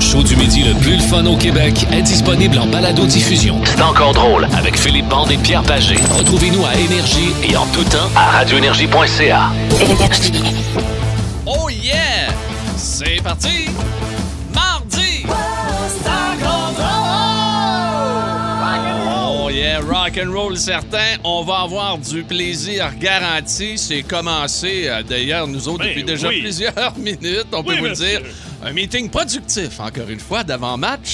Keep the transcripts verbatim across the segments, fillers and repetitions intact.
show du midi le plus le fun au Québec est disponible en balado-diffusion. C'est encore drôle avec Philippe Bande et Pierre Pagé. Retrouvez-nous à Énergie et en tout temps à radio énergie point c a. Oh yeah! C'est parti! Mardi! Oh yeah, rock and roll certain. On va avoir du plaisir garanti. C'est commencé euh, d'ailleurs nous autres Ben depuis déjà oui. plusieurs minutes. On peut Oui, vous le monsieur. dire. Un meeting productif, encore une fois, d'avant-match.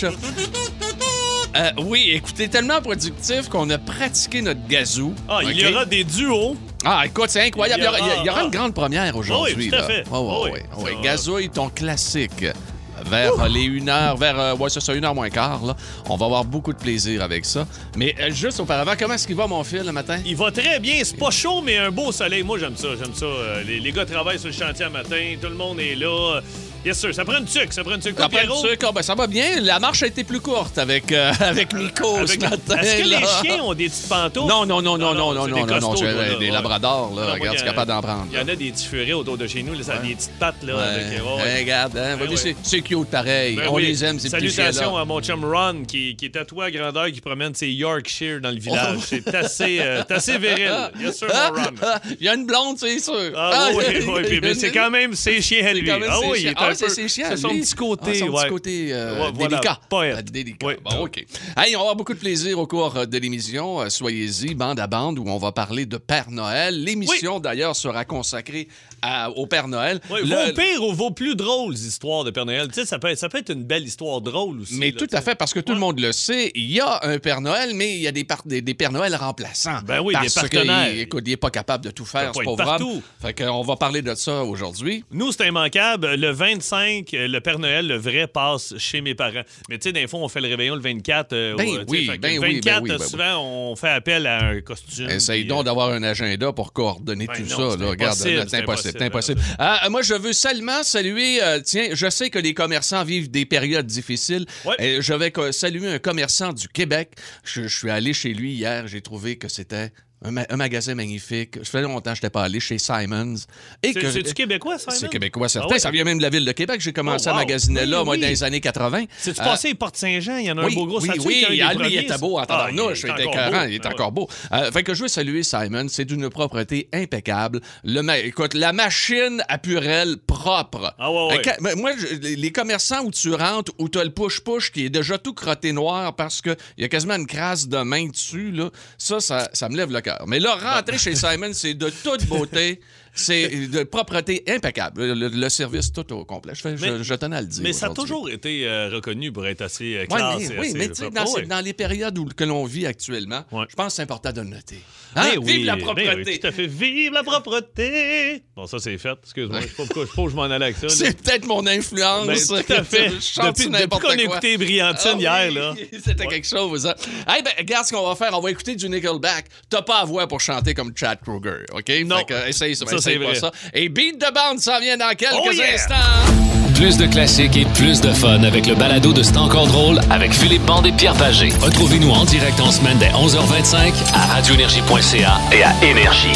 Euh, oui, écoutez, tellement productif qu'on a pratiqué notre gazou. Ah, il y OK? aura des duos. Ah, écoute, c'est incroyable. Il y aura, il y aura- il y aura Ah, une grande première aujourd'hui. oui, tout à là. fait. Oh, oh, Oui, oui, ça oui. va. Gazouille, ton classique. Vers euh, les une heure, vers, euh, ouais, c'est ça, une heure moins quart, là. On va avoir beaucoup de plaisir avec ça. Mais euh, juste auparavant, comment est-ce qu'il va, mon fil, le matin? Il va très bien. C'est pas chaud, mais un beau soleil. Moi, j'aime ça. J'aime ça. Euh, Les, les gars travaillent sur le chantier le matin. Tout le monde est là. Yes, sir. Ça prend une tuque. Ça prend une tuque. Toi, Après, Pierrot? tu sais, quoi, ben, ça va bien. La marche a été plus courte avec, euh, avec Nico Avec- ce matin. Est-ce que là. les chiens ont des petites pantoufles? Non, non, non, non, non, non, c'est non, des non, non, costauds, c'est toi, là, des ouais. labradors, là. Non, moi, Regarde, il y tu es a- capable d'en prendre. Il y en a des petits furets autour de chez nous. Là, ça a des petites pattes. Là, Ouais. avec- ouais, ouais. Hey, regarde, hein, Ouais, vas-y, c'est- ouais. c'est cute pareil. Ben On oui. les aime, ces petits Salutations chiens-là. à mon chum Ron qui, qui est tatoué à grandeur, qui promène ses Yorkshire dans le village. Oh. C'est assez, euh, c'est assez viril. Yes, sir, mon Ron. Il y a une blonde, c'est sûr. Ah, oui, oui, oui, il y puis- a mais une- c'est quand même ses chiens à C'est lui. quand même Ah ses oui, il chiens. est Ah un oui, c'est peu- ses chiens, c'est son lui. petit côté, Ah, son ouais. petit côté euh, Ouais, voilà, délicat. poète. Euh, délicat. Oui. Bon, OK. Hey, on va avoir beaucoup de plaisir au cours euh, de l'émission. Euh, Soyez-y, bande à bande, où on va parler de Père Noël. L'émission, d'ailleurs, sera consacrée à- au Père Noël. Ouais, Le- Vos pires ou vos plus drôles histoires de Père Noël. Tu sais, ça peut, être, ça peut être une belle histoire drôle aussi. Mais là, tout tu à sais. fait, parce que tout le Ouais. monde le sait, il y a un Père Noël, mais il y a des, par- des, des Pères Noël remplaçants. Ben oui, des parce partenaires. qu'il- écoute, il n'est pas capable de tout faire, peut ce pas être pauvre homme. partout. Fait qu'on va parler de ça aujourd'hui. Nous, c'est immanquable. Le vingt-cinq, euh, le Père Noël, le vrai, passe chez mes parents. Mais tu sais, des fois, on fait le réveillon le vingt-quatre. euh, Ben au- tu sais, oui, fait que ben le oui, ben vingt-quatre, oui, ben oui. souvent, on fait appel à un costume. Essaye puis, donc euh, d'avoir un agenda pour coordonner Ben tout non, ça. c'est Là. Regarde, impossible, là, c'est c'est impossible. c'est impossible. impossible. Ah, moi, je veux seulement saluer, euh, tiens, je sais que les commerçants vivent des périodes difficiles. Ouais. Et je vais co- saluer un commerçant du Québec. Je, je suis allé chez lui hier, j'ai trouvé que c'était un, ma- un magasin magnifique. Ça fait longtemps que je n'étais pas allé chez Simons. Et C'est- que- C'est-tu québécois, Simon? C'est québécois, certain. Ah ouais? Ça vient même de la ville de Québec. J'ai commencé Oh, wow. à magasiner Oui, là, moi, oui. dans les années quatre-vingts. C'est-tu Euh, passé Porte Saint-Jean? Il y en a oui, un beau gros oui, statut oui, qui a un des ah, lui, il premiers, était beau en ça. tabarnouche, Ah, il était encore écœurant, beau. il était Ah, encore beau. Euh, fait que je veux saluer Simon, c'est d'une propreté impeccable. Le ma- Écoute, la machine à Purel propre. Ah ouais, ouais. Euh, quand- ben, moi, je- les les commerçants où tu rentres, où tu as le push-push qui est déjà tout crotté noir parce qu'il y a quasiment une crasse de main dessus, là, ça, ça, ça me lève le cœur. Mais là, rentrer chez Simon, c'est de toute beauté. C'est de propreté impeccable. Le, le service tout au complet. Je, fais- je- Mais- je tenais à le dire. Mais ça a aujourd'hui. toujours été euh, reconnu pour être assez euh, Ouais, classe. mais, et oui, assez- mais tu sais, dans, Oh, ces- ouais. dans les périodes où, que l'on vit actuellement, Ouais. je pense que c'est important de le noter. Hein? Ben oui, Vive la ben propreté! oui, tout à fait. Vive la propreté! Bon, ça, c'est fait. Excuse-moi. Je sais pas pourquoi je sais pas où je m'en allais avec ça. là. C'est peut-être mon influence. Ben, tout à fait. Je chante Depuis, sur depuis n'importe qu'on a quoi. écouté Briantine Ah hier, oui, là. C'était quelque chose, hein? Hey, ben, regarde ce qu'on va faire. On va écouter du Nickelback. T'as pas à voix pour chanter comme Chad Kroeger, OK? Non. Fait que, essaye ça, Ça, essaye c'est pas vrai. ça. Et Beat de bande s'en vient dans quelques Oh yeah! instants. Plus de classiques et plus de fun avec le balado de C'est encore drôle avec Philippe Bande et Pierre Pagé. Retrouvez-nous en direct en semaine dès onze heures vingt-cinq à radio énergie point c a et à Énergie.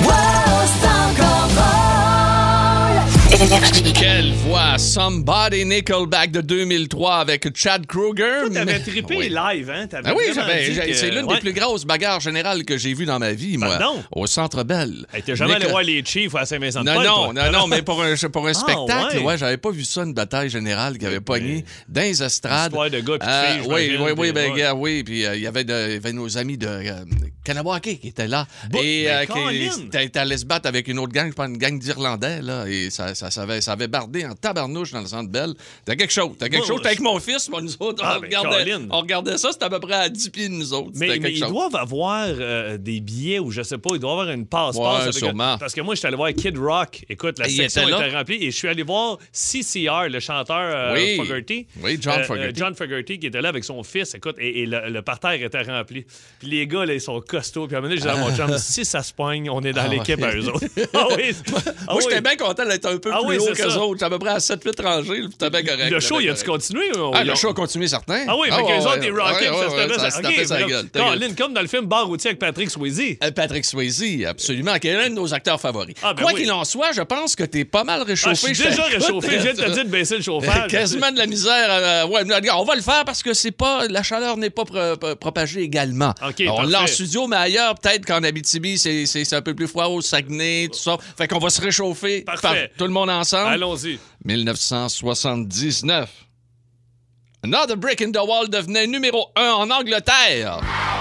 Quelle voix! Somebody Nickelback de deux mille trois avec Chad Kroeger. Toi, t'avais Mais- trippé Oui. live, hein? T'avais Ah oui, vraiment j'avais- dit j'ai- que- c'est l'une ouais. des plus grosses bagarres générales que j'ai vues dans ma vie, moi. Pardon? Au Centre Bell. Hey, t'es jamais Nickel- allé voir les Chiefs à Saint-Vincent de Non, Paul, non, toi? non, non, mais pour un, pour un spectacle, ouais. ouais, j'avais pas vu ça, une bataille générale qui avait pogné dans les estrades. Histoire de gars puis de Euh, filles, Oui, j'imagine, oui, oui, puis, ben, ouais. gars, oui, puis euh, il y avait, de- il y avait nos amis de euh, Kanawake qui étaient là. Bon, et ben, euh, qui Colin! étaient étaient allés se battre avec une autre gang, je pense une gang d'Irlandais, là, et ça, ça, ça, avait, ça avait bardé en tabarnouche dans le Centre Bell. T'as quelque chose, t'as quelque Moi, chose. T'es avec je- mon fils, moi, nous autres, Ah, on, ben, regardait, Colin! on regardait ça, c'était à peu près à dix pieds de nous autres. Mais, C'était mais quelque ils chose. doivent avoir euh, des billets ou je sais pas, ils doivent avoir une passe-passe. Ouais, avec- sûrement. Parce que moi, j'étais allé voir Kid Rock. Écoute, la Et il section était là? était remplie et je suis allé voir C C R, le chanteur euh, Oui. Fogerty. Oui, John Euh, Fogerty. euh, John Fogerty qui était là avec son fils. Écoute, et, et le, le parterre était rempli. Puis les gars, là, ils sont costauds. Puis à un moment donné, j'ai dit à mon chum, si ça se pogne, on est dans Ah, l'équipe ouais. à eux autres. Ah oui. Ah Moi, j'étais oui. bien content d'être un peu Ah plus oui, haut c'est qu'eux ça. autres. C'est à peu près à sept huit rangées. Puis t'es bien correct. Le show, t'es bien il a-tu correct. continué? Ou Ah, ils le ont- show a continué, certain. Ah oui, ah, fait ouais, qu'eux autres, ouais, ils rockets, ouais, ça se ouais, tapait ça ça. se tapait sa gueule. Ta gueule. Colin, comme dans le film Bar routier avec Patrick Swayze. Euh, Patrick Swayze, absolument, qui est l'un de nos acteurs favoris. Ah, ben Quoi oui. qu'il en soit, je pense que t'es pas mal Ah, réchauffé. je suis déjà réchauffé. Je viens de te dire de baisser le chauffage. Quasiment de la misère. euh, ouais, mais regarde, on va le faire parce que c'est pas la chaleur n'est pas pro- pro- propagée également. OK, on l'a en parfait. studio, mais ailleurs, peut-être qu'en Abitibi, c'est, c'est, c'est un peu plus froid, au Saguenay, tout ça. Fait qu'on va se réchauffer Parfait. par tout le monde ensemble. Allons-y. dix-neuf cent soixante-dix-neuf. Another Brick in the Wall devenait numéro un en Angleterre.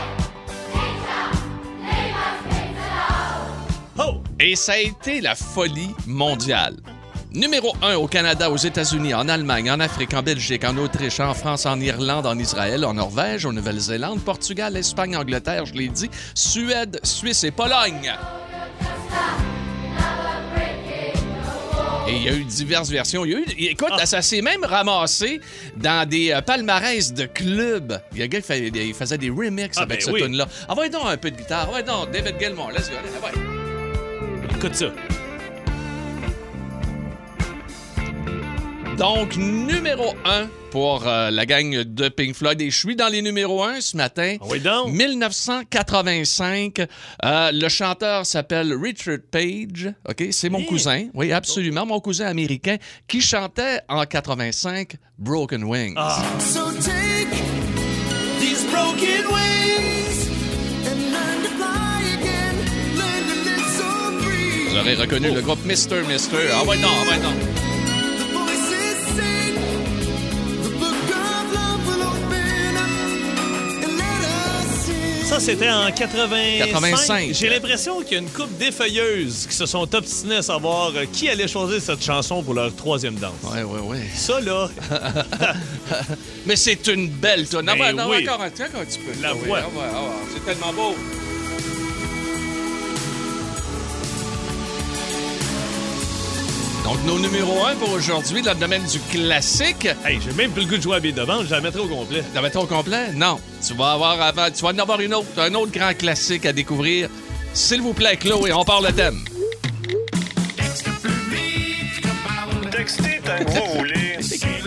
Oh! Et ça a été la folie mondiale. Numéro un au Canada, aux États-Unis, en Allemagne, en Afrique, en Belgique, en Autriche, en France, en Irlande, en Israël, en Norvège, en Nouvelle-Zélande, Portugal, Espagne, Angleterre, je l'ai dit, Suède, Suisse et Pologne. Et il y a eu diverses versions. Il y a eu, écoute, Ah. ça s'est même ramassé dans des euh, palmarès de clubs. Il y a un gars qui fait- il faisait des remixes Ah, avec ben ce oui. tune-là. Envoyez donc un peu de guitare. Envoyez donc David Gilmour. Let's go. Allez, envoie. Écoute ça. Donc, numéro un pour euh, la gang de Pink Floyd. Et je suis dans les numéros un ce matin. Ah oui donc. dix-neuf cent quatre-vingt-cinq. Euh, le chanteur s'appelle Richard Page. OK? C'est mon Hey. cousin. Oui, absolument. Mon cousin américain qui chantait en quatre-vingt-cinq Broken Wings. Ah. So take these broken wings and learn to fly again. Learn to live so free. Vous aurez reconnu le groupe mister mister. Ah ouais, non, ah ouais, non. The voices sing. The book of love will open up and let us sing. Ça, c'était en quatre-vingt-cinq. quatre-vingt-cinq. J'ai l'impression qu'il y a une couple d'effeuilleuses qui se sont obstinées à savoir euh, qui allait choisir cette chanson pour leur troisième danse. Ouais, ouais, ouais. Ça, là, Mais c'est une belle tonne. Ah Ben ouais, non, oui. encore un, tiens, encore un petit peu. La Ah ouais, voix. ah ouais, ah ouais, c'est tellement beau. Donc, nos numéros un pour aujourd'hui, dans le domaine du classique. hey, j'ai même plus le goût de jouer à billes de vente, je la mettrai au complet. La mettons au complet? Non. Tu vas avoir avant, tu vas en avoir une autre, un autre grand classique à découvrir. S'il vous plaît, Chloé, on part le thème. Textez tant que vous voulez.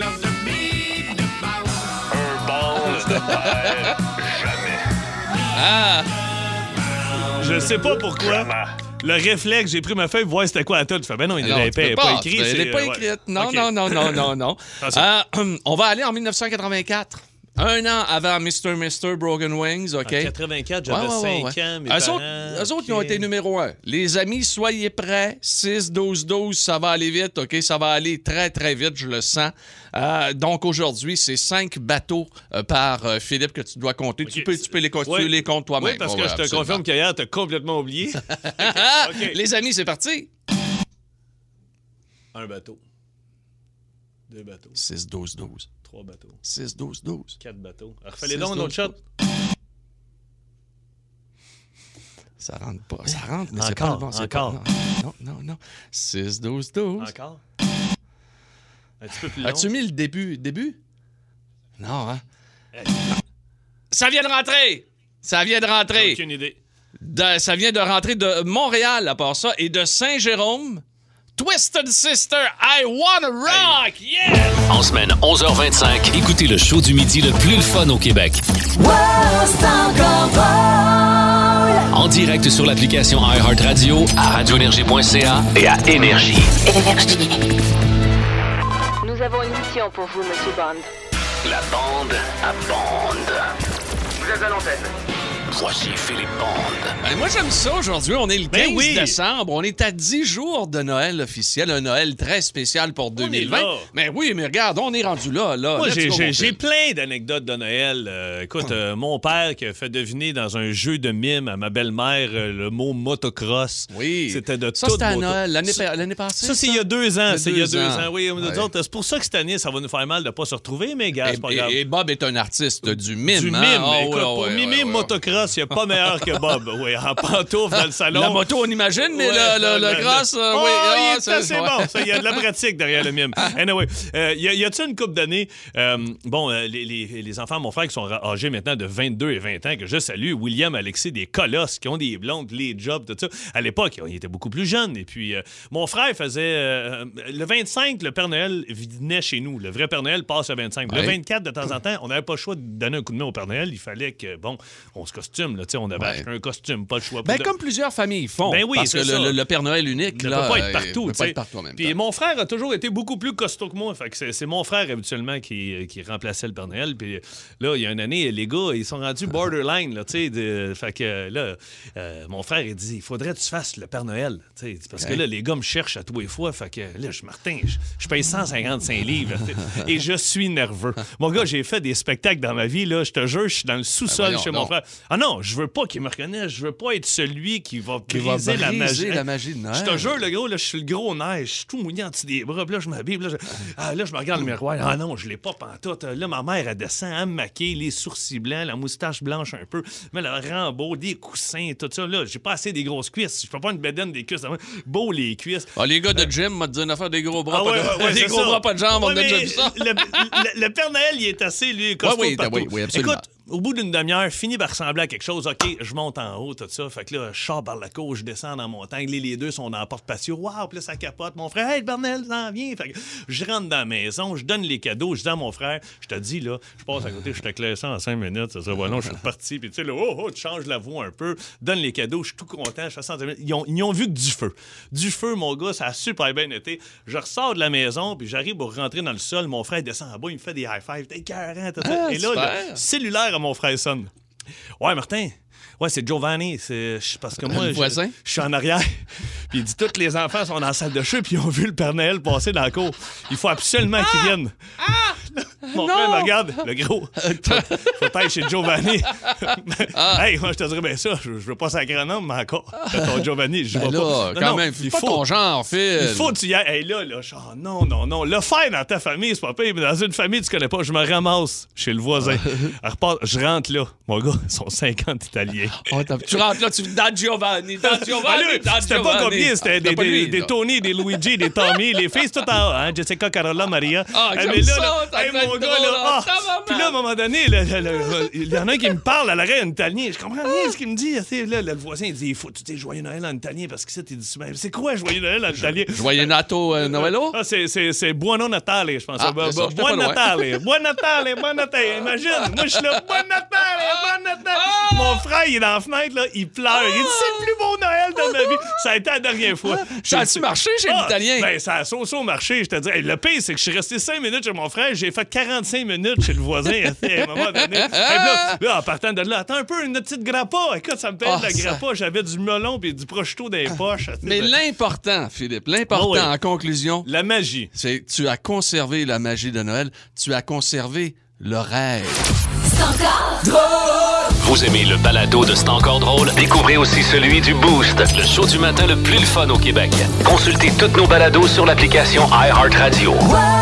Un ball de verre. Jamais. Ah! Je sais pas pourquoi. Jamais. Le réflexe, j'ai pris ma feuille pour voir c'était quoi la tune. Je fais, ben non, il Non, n'est tu peux pas, pas, pas écrit. tu peux- Elle n'est c'est- pas ouais. écrite. Non, OK. non, non, non, non, non. Attention. Euh, on va aller en dix-neuf cent quatre-vingt-quatre. Un an avant mister mister Broken Wings, OK? En quatre-vingt-quatre, j'avais Ouais, ouais, cinq ouais, ouais. ans. Mes Eux parents, autres, eux autres, ils ont OK. été numéro un. Les amis, soyez prêts. six douze douze, ça va aller vite, OK? Ça va aller très, très vite, je le sens. Euh, donc, aujourd'hui, c'est cinq bateaux euh, par euh, Philippe que tu dois compter. Tu, OK. peux, tu peux les compter, Ouais. tu les comptes toi-même. Oui, parce que Ouais, je te absolument. confirme qu'hier, t'as complètement oublié. Ah, OK. Les amis, c'est parti. Un bateau. Deux bateaux. six douze douze. Trois bateaux. six douze douze. Quatre bateaux. Alors, fallait Six, donc un autre douze, shot. Ça rentre pas. Ça rentre, mais c'est Encore, pas bon. c'est encore. pas- Non, non, non. six douze douze. Encore. Un petit peu plus long. As-tu mis le début? Début? Non, hein? Hey. Ça vient de rentrer! Ça vient de J'ai rentrer. aucune idée. De- ça vient de rentrer de Montréal, à part ça, et de Saint-Jérôme. Twisted Sister, I Wanna Rock! Yeah! En semaine onze heures vingt-cinq, écoutez le show du midi le plus le fun au Québec. En direct sur l'application iHeartRadio, à radio énergie point c a et à Énergie. Nous avons une mission pour vous, Monsieur Bond. La bande à bande. Vous êtes à l'antenne. Voici Philippe Bande. Ben, moi, j'aime ça aujourd'hui. On est le Ben quinze oui. décembre. On est à dix jours de Noël officiel. Un Noël très spécial pour deux mille vingt. là. Mais oui, mais regarde, on est rendu là. là. Moi, Let's j'ai, go, j'ai- mon j'ai Phil. plein d'anecdotes de Noël. Euh, écoute, euh, mon père qui a fait deviner dans un jeu de mime à ma belle-mère euh, le mot motocross. Oui. C'était de Ça, toute c'était à beauté. Noël, l'année, Ça- pa- l'année passée. Ça, c'est il y a deux ans. Il y a C'est il y a deux deux ans. ans. Oui, nous Ouais. autres, c'est pour ça que cette année, ça va nous faire mal de ne pas se retrouver, mais gars, Et, c'est pas et- grave. et Bob est un artiste du mime. Du mime. hein? Ah, Écoute, ouais, pour ouais, mimer ouais, ouais. motocross, cross, il n'y a pas meilleur que Bob. Oui, en pantoufle dans le salon. La moto, on imagine, mais Ouais, le, le, le- le cross, euh, oh, oui. il ah, est c'est- assez ouais. bon. Ça, il y a de la pratique derrière le mime. Anyway, euh, y a- y a-t-il une couple d'années, euh, bon, euh, les, les, les enfants de mon frère qui sont ra- âgés maintenant de vingt-deux et vingt ans, que je salue, William, Alexis, des colosses qui ont des blondes, les jobs, tout ça. À l'époque, ils étaient beaucoup plus jeunes. Et puis, euh, mon frère faisait... euh, le vingt-cinq, le Père Noël venait chez nous. Le vrai Père Noël passe le vingt-cinq. Ouais. Le vingt-quatre, de temps en temps, on n'avait pas le choix de donner un coup de main au Père Noël. Il fallait que, bon, on se costume. Là, tu sais, on avait Ouais. acheté un costume, pas le choix. Ben, De- comme plusieurs familles font. Ben oui, parce que c'est le, ça. le- le Père Noël unique, Il ne là, peut pas être euh, partout. il peut tu pas sais. être partout en même Puis temps. mon frère a toujours été beaucoup plus costaud que moi. Fait que c'est, c'est mon frère habituellement qui, qui remplaçait le Père Noël. Puis là, il y a une année, les gars, ils sont rendus borderline. Là, tu sais, de- fait que là, euh, mon frère, il dit il faudrait que tu fasses le Père Noël. Tu sais, parce que Ouais. là, les gars me cherchent à tous les fois. Fait que là, je Martin, je, je paye cent cinquante-cinq livres. tu sais, et je suis nerveux. Mon gars, j'ai fait des spectacles dans ma vie. Là, je te jure, je suis dans le sous-sol Ben voyons chez mon donc. frère. Ah non, je veux pas qu'il me reconnaisse. Je veux pas être celui qui va Qui va briser la magie. briser la magie de Noël. Je te jure, le gros, là, je suis le gros neige, je suis tout mouillé en dessous des bras, puis là, je m'habille, puis là, je... Ah, là, je me regarde le miroir. Ah non, je l'ai pas pantoute. Là, ma mère, elle descend, elle me maquille, les sourcils blancs, la moustache blanche un peu, mais le rambo, des coussins, tout ça. Là, j'ai pas assez des grosses cuisses. Je peux pas une bédaine des cuisses. Beau les cuisses. Ah, les gars de gym m'ont dit une affaire des gros bras, Ah pas ouais, de... ouais, ouais, des c'est gros ça. bras, pas de jambes, on Ouais, a déjà mais vu ça. Le, le- le Père Noël, il est assez, lui, costaud oui, partout. oui, oui, absolument. Écoute, au bout d'une demi-heure, finit par ressembler à quelque chose. OK, je monte en haut, tout ça. Fait que là, je sors par la cour, je descends dans la montagne. Les, les deux sont dans la porte patio. Waouh, puis là, ça capote. Mon frère, hey, le Bernel, s'en vient. Fait que je rentre dans la maison, je donne les cadeaux, je dis à mon frère, je te dis, là, je passe à côté, je te claire ça en cinq minutes. Ça, ça va, non, je suis reparti. Puis tu sais, là, oh, oh, tu changes la voix un peu, donne les cadeaux, je suis tout content. Je fais ça en cinq minutes. Ils ont, ils ont vu que du feu. Du feu, mon gars, ça a super bien été. Je ressors de la maison, puis j'arrive pour rentrer dans le sol. Mon frère descend en bas, il me fait des high-fives. T'es écœurant, tout ça. Ah, Et là, super. le cellulaire à mon frère sonne. Ouais, Martin. Ouais, c'est Giovanni. C'est je- parce que moi, Le je- voisin? je suis en arrière. Puis il dit tous les enfants sont dans la salle de jeu puis ils ont vu le Père Noël passer dans la cour. Il faut absolument qu'ils viennent. Mon frère me regarde, le gros. Faut, faut être chez Giovanni. Hey, moi, je te dirais bien ça. Je, je veux pas sacrer un homme, mais encore. Ton Giovanni, je Ben vois là, pas. Non, quand non, même, il pas faut. ton genre, Phil. Il faut que tu y ailles. Hey, là, là, je- oh, non, non, non. Le faire dans ta famille, c'est pas pire, mais dans une famille, tu connais pas. Je me ramasse chez le voisin. Elle repart, je rentre là. Mon gars, ils sont cinquante Italiens. Oh, t'as- tu rentres là, tu dans Giovanni, dans Ah, Giovanni, là, dans c'était pas Giovanni. combien, c'était Ah, des, pas des, lui, des là. Tony, des Luigi, des Tommy, les filles tout en haut, hein? Jessica, Carola, Maria. Ah, Eh, j'aime mais là, ça, là, ça hey, doit mon être gars, drôle, là, hein, ah, tabarnak. puis là, à un moment donné, là, là, là, il y en a un qui me parle à l'arrêt en italien. Je comprends rien ce qu'il me dit. Tu sais, Là, là, le voisin, il dit, il faut, tu sais, Joyeux Noël en italien, parce que ça, tu dis souvent, c'est quoi Joyeux Noël en italien? Joyeux Nato euh, Noëlo? Ah, c'est, c'est, c'est Buono Natale, je pense. Ah, Bu- c'est ça, bu- j'étais Buon pas loin. Natale, Buon Natale, Buon Natale. Imagine, moi, je suis là, Buon Natale, Buon Natale. Mon frère, il est dans la fenêtre, là, il pleure. Il dit, c'est le plus beau Noël de ma vie. Ça a été la dernière fois. Ça a-tu marché chez Ah, l'Italien? Ben, ça a so-so marché, je te dis. Hey, le pire, c'est que je suis resté cinq minutes chez mon frère, j'ai fait quarante-cinq minutes chez le voisin à un moment donné. Hey, là, là, en partant de là, attends un peu, une petite grappa. Écoute, ça me paye Ah, de la ça- grappa. J'avais du melon puis du prosciutto dans les poches. Mais l'important, Philippe, l'important Ah oui. en conclusion, La magie. c'est que tu as conservé la magie de Noël, tu as conservé le rêve. Vous aimez le balado de C'est encore drôle? Découvrez aussi celui du Boost, le show du matin le plus le fun au Québec. Consultez toutes nos balados sur l'application iHeartRadio.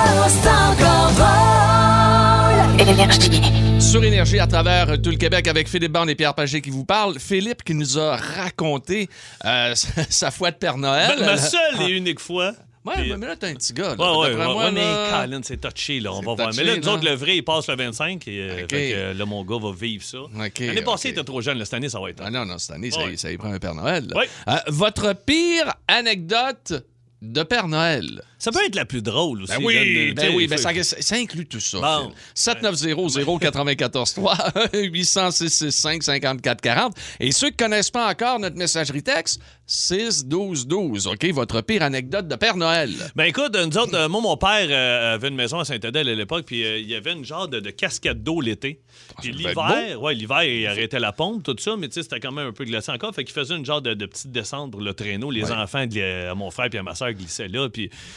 Énergie. Sur Énergie à travers euh, tout le Québec avec Philippe Bande et Pierre Pagé qui vous parlent. Philippe qui nous a raconté euh, sa, sa foi de Père Noël. Ma, ma seule et unique fois. Ouais, Puis- mais là, t'es un petit gars. Là. Ouais, ouais, D'après ouais, moi, ouais, mais là- Colin, c'est touché, là. On C'est va voir. touché, Mais là, nous là. autres, le vrai, il passe le vingt-cinq. Et, euh, OK. fait que, euh, là, mon gars va vivre ça. OK, L'année passée, OK. il était trop jeune. Là, cette année, ça va être. Ah non, non, cette année, ça, Ouais. ça y prend un Père Noël. là. Ouais. Euh, votre pire anecdote de Père Noël? Ça peut être la plus drôle aussi. Ben oui, là, de- ben tu sais, oui, ben faut- ça, ça inclut tout ça. Bon. sept neuf zéro zéro neuf quatre trois huit zéro six six cinq cinq quatre quatre zéro. Et ceux qui ne connaissent pas encore notre messagerie texte, six douze douze. OK, votre pire anecdote de Père Noël. Ben écoute, nous autres, euh, moi, mon père euh, avait une maison à Saint-Adèle à l'époque, puis euh, il y avait une genre de, de cascade d'eau l'été. Puis ça devait être l'hiver, ouais, l'hiver, il arrêtait la pompe, tout ça, mais tu sais, c'était quand même un peu glacé encore. Fait qu'il faisait une genre de, de petite descente pour le traîneau. Les Ouais. enfants, de- à mon frère puis à ma soeur glissaient là, puis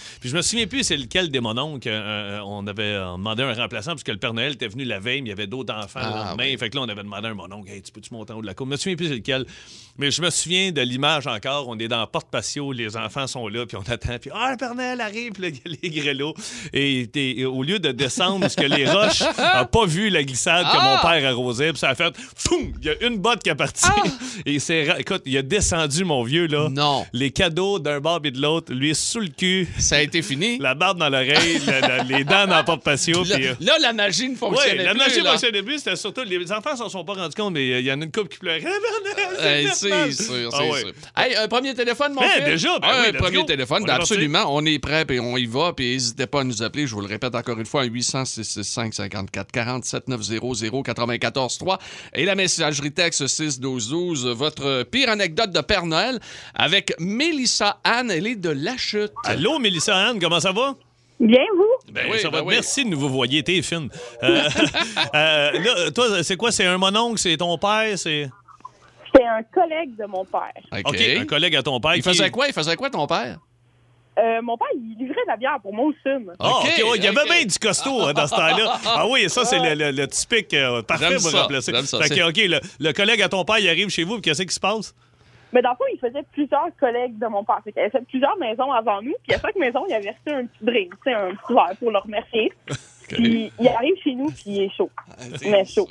Puis je me souviens plus c'est lequel des mononcles. Euh, on avait demandé un remplaçant parce que le Père Noël était venu la veille, mais il y avait d'autres enfants Ah, le lendemain. oui. Fait que là, on avait demandé à un mononcle, hey, tu peux-tu monter en haut de la cour? Je me souviens plus c'est lequel. Mais je me souviens de l'image encore. On est dans le porte-patio, les enfants sont là, puis on attend. Puis, ah, le Père Noël arrive, puis là, il y a les grelots. Et, et, et au lieu de descendre, parce que les roches n'ont pas vu la glissade que Ah! mon père arrosait, puis ça a fait, foum, il y a une botte qui est partie. Et c'est, ra- écoute, il a descendu, mon vieux, là. Non. Les cadeaux d'un bord et de l'autre, lui, sous le cul, Ça a été fini. la barbe dans l'oreille, la- la- les dents dans le porte-patio. Là, puis, euh, là, la magie ne oui, fonctionnait la plus. magie là. fonctionnait plus, c'était surtout. Les enfants s'en sont pas rendus compte, mais il y en a une couple qui pleurait. Hey, c'est sûr, Ah c'est ouais. sûr. Hey, un premier téléphone, mon Ben, fils? déjà, ben Ah, oui, un let's premier go. téléphone, On ben est parti. absolument. On est prêt et on y va. Puis n'hésitez pas à nous appeler. Je vous le répète encore une fois, huit cents, six cent soixante-cinq, cinquante-quatre quarante, sept neuf zéro zéro, quatre-vingt-quatorze trois. Et la messagerie texte six douze douze. Votre pire anecdote de Père Noël avec Mélissa Anne. Elle est de La Chute. Allô, Mélissa Anne, comment ça va? Bien, vous? Ben, oui, ça ben va. oui. Merci de nous vous voyez, t'es fine. Euh, euh, là, toi, c'est quoi? C'est un mononcle? C'est ton père? C'est. C'est un collègue de mon père. OK. OK, un collègue à ton père. Il qui- faisait quoi? Il faisait quoi, ton père? Euh, mon père, il livrait de la bière pour moi au Sum. Ah, OK, OK, ouais, il y avait OK. bien du costaud hein, dans ce temps-là. Ah oui, ça, c'est le, le- le typique euh, parfait J'aime pour ça, remplacer. j'aime ça, Fait que, c'est- OK, le, le collègue à ton père, il arrive chez vous, puis qu'est-ce qui se passe? Mais dans le fond, il faisait plusieurs collègues de mon père. Fait qu'il avait fait plusieurs maisons avant nous. Puis à chaque maison, il a versé un petit drink, tu sais, un petit verre pour le remercier. Puis il arrive chez nous, puis il est chaud. Mais chaud.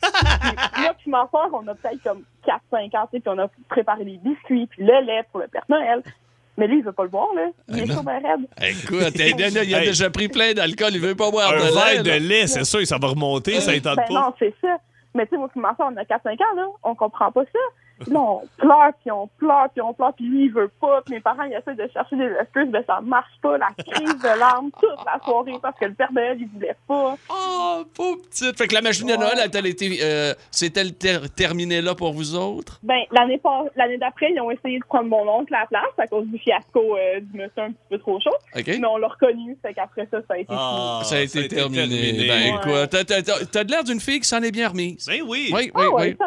Puis moi, puis ma soeur, on a peut-être comme quatre cinq ans, tu sais, puis on a préparé des biscuits, puis le lait pour le Père Noël. Mais lui, il veut pas le boire, là. Il est chaud, ben raide. Écoute, il a Hey. déjà pris plein d'alcool. Il veut pas boire Un de verre lait. de là. lait, c'est sûr, ça va remonter, ça étend Ben pas. non, c'est ça. Mais tu sais, moi, puis ma soeur, on a quatre cinq ans, là. On comprend pas ça. Là, on pleure, puis on pleure, puis on pleure, puis lui, il veut pas. Puis mes parents, ils essaient de chercher des excuses, mais ça marche pas. La crise de larmes toute la soirée parce que le Père Noël, il voulait pas. Oh, pauvre petite. Fait que la magie de Noël, a-t-elle été, euh, s'est-elle ter- terminée là pour vous autres? Ben, l'année pas- l'année d'après, ils ont essayé de prendre mon oncle à la place à cause du fiasco euh, du monsieur un petit peu trop chaud. OK. Mais on l'a reconnu, fait qu'après ça, ça a été Ah, Ça a été terminé. Ben, Ouais. écoute, t'as, t'as- t'as- t'as de l'air d'une fille qui s'en est bien remise. Ben oui. Oui, fini. oui, Ah ouais, oui. ça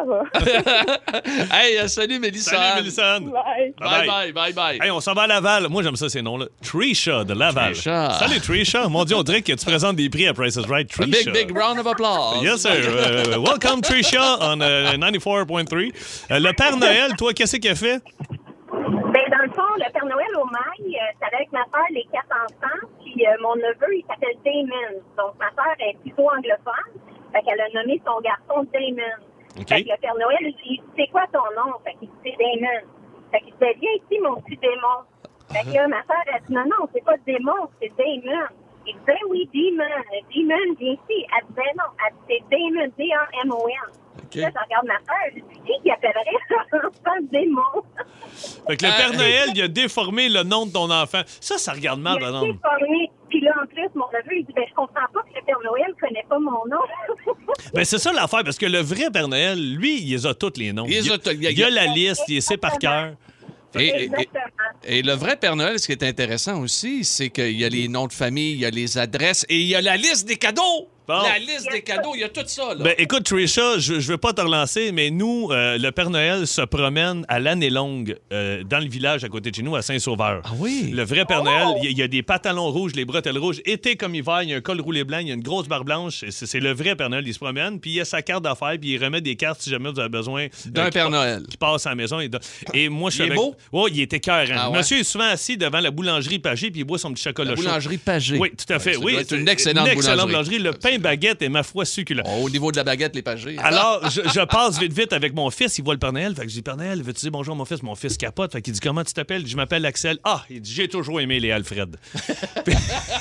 va. Hey, euh, salut, Mélissa. Salut, Mélissa Anne. Bye. Bye, bye, bye, bye. Hey, on s'en va à Laval. Moi, j'aime ça, ces noms-là. Trisha de Laval. Trisha. Salut, Trisha. Mon Dieu, on dirait que tu présentes des prix à Price is Right. A Trisha. big, big round of applause. Yes, sir. Uh, welcome, Trisha, on uh, ninety-four point three. Uh, le Père Noël, toi, qu'est-ce qu'il a fait? Ben, dans le fond, le Père Noël au mail, euh, c'est avec ma soeur, les quatre enfants, puis euh, mon neveu, il s'appelle Damon. Donc, ma soeur est plutôt anglophone, fait qu'elle a nommé son garçon Damon. OK. Fait que le Père Noël, il dit, c'est quoi ton nom? Fait qu'il dit, c'est Damon. Fait qu'il dit, viens ici, mon petit démon. Fait que là, ma soeur, elle dit, non, non, c'est pas démon, c'est Damon. Il dit, ben oui, Damon. Damon, viens ici. Elle dit, ben non, elle dit, c'est Damon, D A M O N. OK. Là, je regarde ma soeur, je dis, qui qui appellerait son enfant démon? Fait que le Père Noël, il a déformé le nom de ton enfant. Ça, ça regarde mal, Il par a exemple. déformé. Puis là, en plus, mon neveu, il dit, ben, je comprends pas que le Père Noël ne connaît pas mon nom. Ben, c'est ça l'affaire, parce que le vrai Père Noël, lui, il les a tous les noms. Il les a tous- il, il a la liste, il sait par cœur. Et, et- et- Exactement. et le vrai Père Noël, ce qui est intéressant aussi, c'est qu'il y a les noms de famille, il y a les adresses et il y a la liste des cadeaux. Bon. La liste des cadeaux, il y a tout ça, là. Ben, écoute, Trisha, je, je veux pas te relancer, mais nous, euh, le Père Noël se promène à l'année longue euh, dans le village à côté de chez nous, à Saint-Sauveur. Ah oui? Le vrai Père Noël, il y, a- il y a des pantalons rouges, les bretelles rouges, été comme hiver, il y a un col roulé blanc, il y a une grosse barre blanche. C'est, c'est le vrai Père Noël, il se promène, puis il a sa carte d'affaires, puis il remet des cartes si jamais vous avez besoin euh, D'un qui Père pa- Noël. qui passe à la maison. Et, de- et moi, je suis Il est avec... beau? Oui, il était écœurant. Ah ouais? Monsieur est souvent assis devant la boulangerie Pagé, puis il boit son petit chocolat La chaud. boulangerie Pagé. Oui, tout à fait. Ça oui, doit être une c'est excellente une excellente boulangerie. Le pain baguette est ma foi succulent. Oh, au niveau de la baguette, les Pagés. Alors, je, je passe vite, vite avec mon fils. Il voit le Père Noël. Fait que je dis, Père Noël, veux-tu dire bonjour à mon fils? Mon fils capote. Fait qu'il dit, comment tu t'appelles? Je m'appelle Axel. Ah, il dit, j'ai toujours aimé les Alfred. Puis-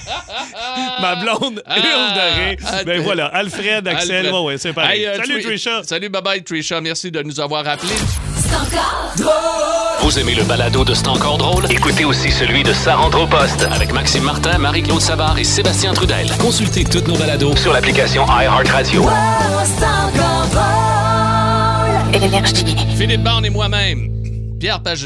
Ma blonde hurle de rire. Ah, Ben t'es- voilà, Alfred, Axel. Alfred. Ouais, ouais, c'est pareil. Hey, euh, Salut, Tri- Trisha. Salut, bye-bye, Trisha. Merci de nous avoir appelés. Vous aimez le balado de C'est encore drôle? Écoutez aussi celui de Sa rentre au poste avec Maxime Martin, Marie-Claude Savard et Sébastien Trudel. Consultez toutes nos balados sur l'application iHeartRadio. Énergie. Philippe Barne et moi-même, Pierre Pagé,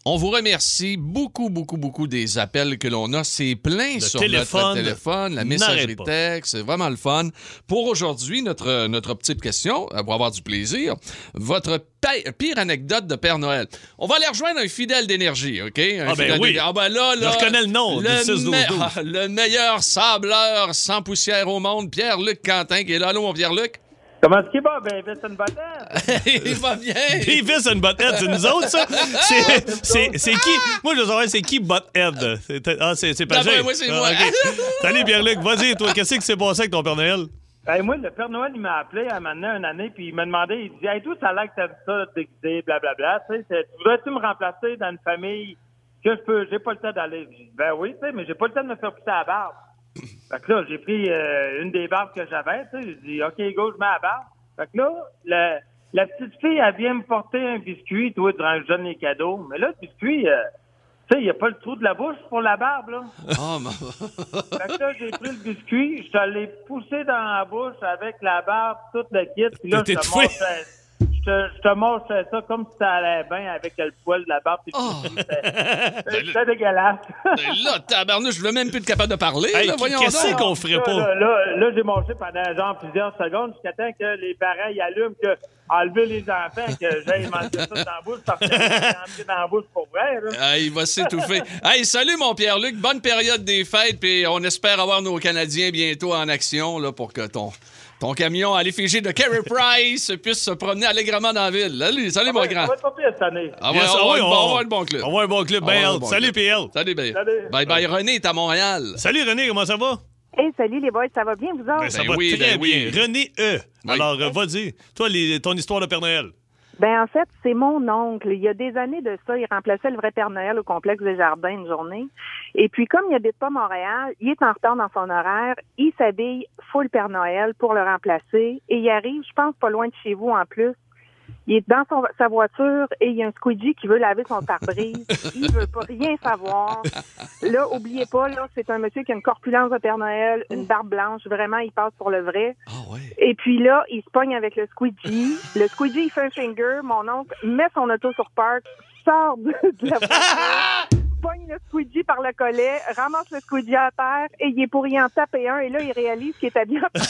On vous remercie beaucoup, beaucoup, beaucoup des appels que l'on a. C'est plein Le sur téléphone notre téléphone, la messagerie n'arrête pas. texte. C'est vraiment le fun. Pour aujourd'hui, notre, notre petite question, euh, pour avoir du plaisir, votre pa- pire anecdote de Père Noël. On va aller rejoindre un fidèle d'énergie, OK? Un Ah ben fidèle oui. d'énergie. Ah ben là, là, Je reconnais le nom du six douze douze. me- ah, le meilleur sableur sans poussière au monde, Pierre-Luc Quentin, qui est là. Allô, mon Pierre-Luc? Comment est-ce qu'il va? Ben, c'est une bataille. Il va bien. Davis a une butthead, c'est nous autres, ça? C'est, c'est, c'est qui? Moi, je veux savoir, c'est qui butthead? C'est, ah, c'est, c'est pas D'après moi, c'est ah, moi. OK. Salut, Pierre-Luc. Vas-y, toi, qu'est-ce qui s'est passé avec ton Père Noël? Ben, moi, le Père Noël, il m'a appelé à un moment donné, une année, puis il m'a demandé, il dit, hey, toi, ça a l'air que t'aimes ça, déguisé, blablabla. Tu sais, c'est- voudrais-tu me remplacer dans une famille que je peux, j'ai pas le temps d'aller? J'ai dit, ben oui, tu sais, mais j'ai pas le temps de me faire pousser la barbe. Fait que là, j'ai pris euh, une des barbes que j'avais, tu sais, j'ai dit, OK, go, je mets la barbe. Fait que là, la, la petite fille, elle vient me porter un biscuit, toi, durant que je donne les cadeaux. Mais là, le biscuit, euh, tu sais, il n'y a pas le trou de la bouche pour la barbe, là. Oh, mon... Fait que là, j'ai pris le biscuit, je te l'ai poussé dans la bouche avec la barbe, tout le kit, puis là, je T'es te étouffé. mangeais, je te, je te mangeais ça comme si ça allait bien avec le poil de la barbe. Puis Oh. C'était c'était dégueulasse. Ben là, tabarnouche, je veux même plus être capable de parler. Hey, là, voyons qu'est-ce donc. qu'on ferait Là, pas? là, là, là, j'ai mangé pendant genre plusieurs secondes jusqu'à temps que les parents y allument que enlever les enfants, que j'aille manger ça dans la bouche parce que j'ai entré dans la bouche pour vrai. Là. Ah, il va s'étouffer. Hey, salut mon Pierre-Luc, bonne période des fêtes, puis on espère avoir nos Canadiens bientôt en action là, pour que ton, ton camion à l'effigie de Carey Price puisse se promener allègrement dans la ville. Salut, salut mon Ouais, grand. ça va être pas pire cette année. Ah, Yes, on, ah va oui, être on- bon, on va avoir un bon club. On va un bon club, On va avoir ben un bon Salut, club. P L. Salut, bye. Salut. Bye bye, René est à Montréal. Salut, René, comment ça va? Hey, salut les boys, ça va bien, vous autres? Ben, ça Ben va oui, très ben oui. bien. René E. Oui. Alors, euh, vas-y. Toi, les- ton histoire de Père Noël. Ben, en fait, c'est mon oncle. Il y a des années de ça, il remplaçait le vrai Père Noël au complexe des Jardins une journée. Et puis, comme il habite pas Montréal, il est en retard dans son horaire. Il s'habille full Père Noël pour le remplacer. Et il arrive, je pense, pas loin de chez vous en plus. Il est dans son, sa voiture et il y a un squeegee qui veut laver son pare-brise. Il veut pas rien savoir. Là, oubliez pas, là, c'est un monsieur qui a une corpulence de Père Noël, une barbe blanche. Vraiment, il passe pour le vrai. Ah ouais. Et puis là, il se pogne avec le squeegee. Le squeegee, il fait un finger. Mon oncle met son auto sur park, sort de, de la voiture, pogne le squeegee par le collet, ramasse le squeegee à terre et il est pour y en taper un. Et là, il réalise qu'il est habillé en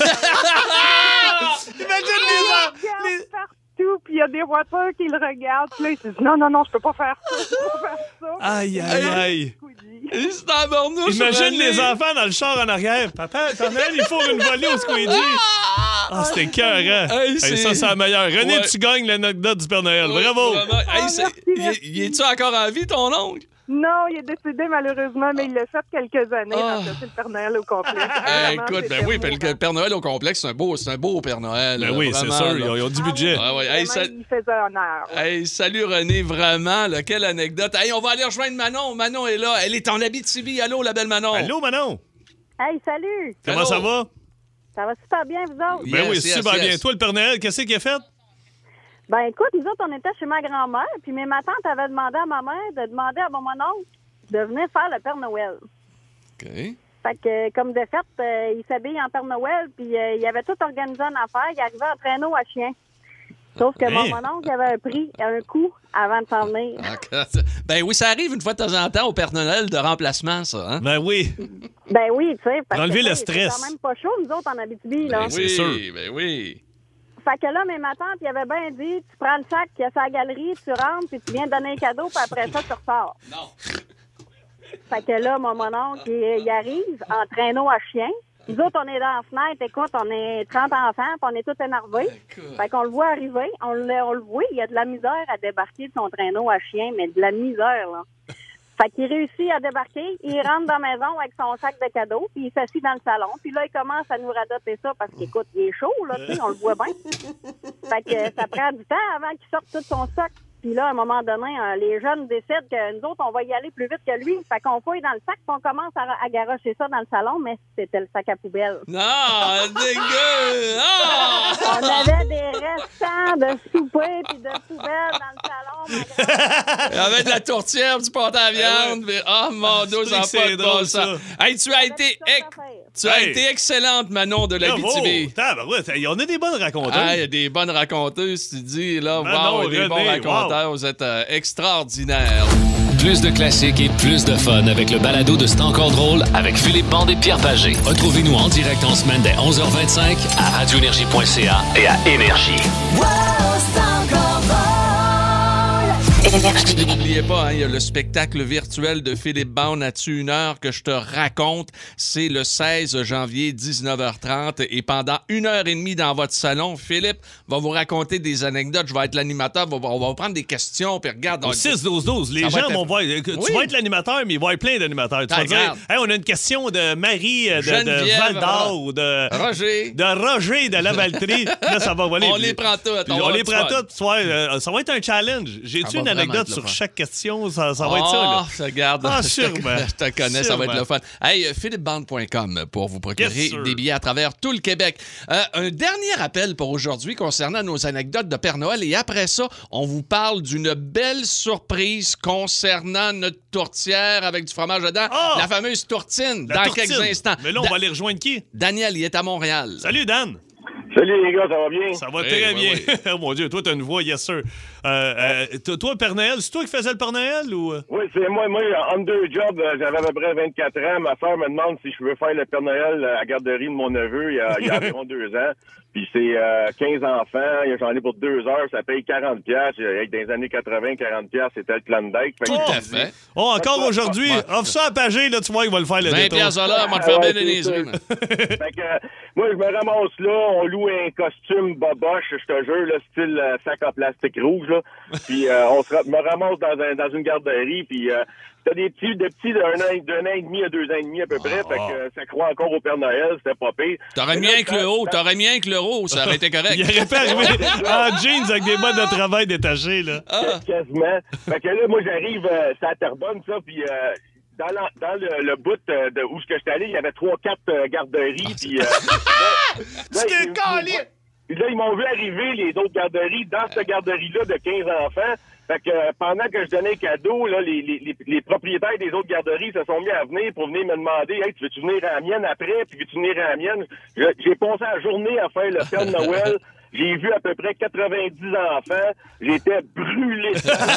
Imagine les Il regarde partout, puis il y a des voitures qui le regardent. Puis là, il se dit non, non, non, je peux pas faire ça. Je peux pas faire ça. Aïe, aïe, aïe. Squeegee. Il se tabarnouche, Imagine René. les enfants dans le char en arrière. Papa, t'en as, il faut une volée au squeegee. Ah, c'était cœur, hein? Hey, Hey, c'est- ça, c'est la meilleure. René, Ouais. tu gagnes l'anecdote du Père Noël. Oui, Bravo! vraiment. Hey, Ah, c'est- merci, il- merci. il est-tu encore en vie, ton oncle? Non, il est décédé malheureusement, mais il l'a fait quelques années Ah. remplacer le Père Noël au complet. Eh, écoute, ben oui, puis le Père Noël au complexe, c'est un beau, c'est un beau Père Noël. Ben là, oui, c'est vraiment, sûr. là. Ils ont, ils ont du budget. Ah ouais, hey, sal- Il faisait honneur. hey, salut René, vraiment, là, quelle anecdote. Hey, on va aller rejoindre Manon. Manon est là. Elle est en Abitibi. Allô, la belle Manon. Allô, Manon? Hey, salut! Comment Allô? ça va? Ça va super bien, vous autres? Yes, Ben oui, yes, super yes. bien. Toi, le Père Noël, qu'est-ce qu'il a fait? Ben écoute, nous autres, on était chez ma grand-mère, puis mes ma tante avait demandé à ma mère de demander à mon oncle de venir faire le Père Noël. OK. Fait que, euh, comme de fait, euh, il s'habille en Père Noël, puis euh, il avait tout organisé en affaires. Il arrivait en traîneau à chien. Sauf que Hey. mon, mon oncle avait un prix, un coup, avant de s'en venir. Ah, ben oui, ça arrive une fois de temps en temps au Père Noël de remplacement, ça. Hein? Ben oui. Ben oui, tu sais. parce que, Enlever tu le sais, stress. C'est quand même pas chaud, nous autres, en Abitibi, là. Ben, c'est oui, sûr. ben oui. Fait que là, mais ma tante, il avait bien dit, tu prends le sac qui est à la galerie, tu rentres, puis tu viens donner un cadeau, puis après ça, tu ressors. Non. Fait que là, mon, mon oncle, il, il arrive en traîneau à chien. Nous autres, on est dans la fenêtre, écoute, on est trente enfants, puis on est tous énervés. Fait qu'on le voit arriver, on le, on le voit, il y a de la misère à débarquer de son traîneau à chien, mais de la misère, là. Fait qu'il réussit à débarquer, il rentre dans la maison avec son sac de cadeaux, puis il s'assit dans le salon, puis là, il commence à nous radoter ça, parce qu'écoute, il est chaud, là, tu sais, on le voit bien. Fait que ça prend du temps avant qu'il sorte tout son sac. Puis là, à un moment donné, euh, les jeunes décident que nous autres, on va y aller plus vite que lui. Fait qu'on fouille dans le sac, puis on commence à, à garocher ça dans le salon, mais c'était le sac à poubelle. Non, dégueu! Ah! On avait des restants de souper puis de poubelles dans le salon, ma grande. Il y avait de la tourtière, du pâte à viande. mais- Ah, mon Dieu, ça n'a C'est pas de drôle, bon sens. Hey, tu as été, Avec ex- toutes sortes d'affaires. tu as Hey. été excellente, Manon de Bravo! l'Abitibi. Tabarouette, hey, on a des bonnes raconteuses. Ah, il y a des bonnes raconteuses, tu dis, là. Manon, Wow, des bons René, raconteurs. wow. Vous êtes euh, extraordinaires. Plus de classiques et plus de fun avec le balado de C'est encore drôle avec Philippe Bande et Pierre Pagé. Retrouvez-nous en direct en semaine dès onze heures vingt-cinq à radio énergie point c a et à Énergie. Et n'oubliez pas, hein, il y a le spectacle virtuel de Philippe Bande à Tu une heure que je te raconte. C'est le seize janvier, dix-neuf heures trente. Et pendant une heure et demie dans votre salon, Philippe va vous raconter des anecdotes. Je vais être l'animateur. On va, on va vous prendre des questions. Puis regarde. Au six douze douze, les gens vont voir. Tu oui. vas être l'animateur, mais il va y avoir plein d'animateurs. Tu vas dire, hey, on a une question de Marie de, de Val d'Or ou de Roger. De Roger de Lavaltrie. Là, ça va voler. On les prend toutes. On, on les prend toutes. Ça va être un challenge. J'ai-tu une anecdote sur chaque question? Ça, ça va être ça, là. Ah, ça garde. Ah, je sûrement. Te, je te connais, sûrement. Ça va être le fun. Hey, philippe bande point com pour vous procurer yes, des billets à travers tout le Québec. Euh, un dernier appel pour aujourd'hui concernant nos anecdotes de Père Noël. Et après ça, on vous parle d'une belle surprise concernant notre tourtière avec du fromage dedans. Ah! La fameuse tourtine, La dans tourtine. quelques instants. Mais là, on Da- va aller rejoindre qui? Daniel, il est à Montréal. Salut, Dan. Salut les gars, ça va bien? Ça va Hey, très ouais, bien. ouais. Oh mon Dieu, toi, t'as une voix, yes sir. Euh, euh, t- toi, Père Noël, c'est toi qui faisais le Père Noël ou... Oui, c'est moi. Moi, en deux jobs, euh, j'avais à peu près vingt-quatre ans. Ma soeur me demande si je veux faire le Père Noël à la garderie de mon neveu il y a, il y a environ deux ans. Puis c'est euh, quinze enfants. J'en ai pour deux heures. Ça paye quarante piastres. Dans les années quatre-vingts, quarante piastres, c'était le Klondike. Fait que- Tout à fait. Oh, encore aujourd'hui, offre ça à Pagé, là, tu vois, il va le faire le vingt détour. piastres à l'heure, on va te faire Ouais, bien c'est les ça. yeux. man. Fait que, euh, moi, je me ramasse là, on loue un costume boboche, je te jure, là, style euh, sac en plastique rouge, là. Puis euh, on se ra- me ramasse dans, un, dans une garderie, puis euh, t'as des petits, des petits d'un an, d'un an et demi à deux ans et demi à peu près, fait que euh, ça croit encore au Père Noël, c'était pas pire. T'aurais Mais mis là, un que le ça- haut, ça- t'aurais mis un que le haut, ça aurait été correct. Il aurait pas arrivé en jeans avec des bottes de travail détachées, là. Ah. Quasiment. Fait que là, moi, j'arrive, euh, c'est à Terrebonne, ça, puis euh, dans, la, dans le, le bout euh, de où je suis allé, il y avait trois, quatre euh, garderies, puis... Euh, là, là, t'es ils- calé! Puis là, ils m'ont vu arriver, les autres garderies, dans cette garderie-là de quinze enfants. Fait que euh, pendant que je donnais cadeau, là, les, les, les, les propriétaires des autres garderies se sont mis à venir pour venir me demander « Hey, tu veux-tu venir à la mienne après? Puis veux-tu venir à la mienne? » Je- J'ai passé la journée à faire le Père Noël. J'ai vu à peu près quatre-vingt-dix enfants. J'étais brûlé.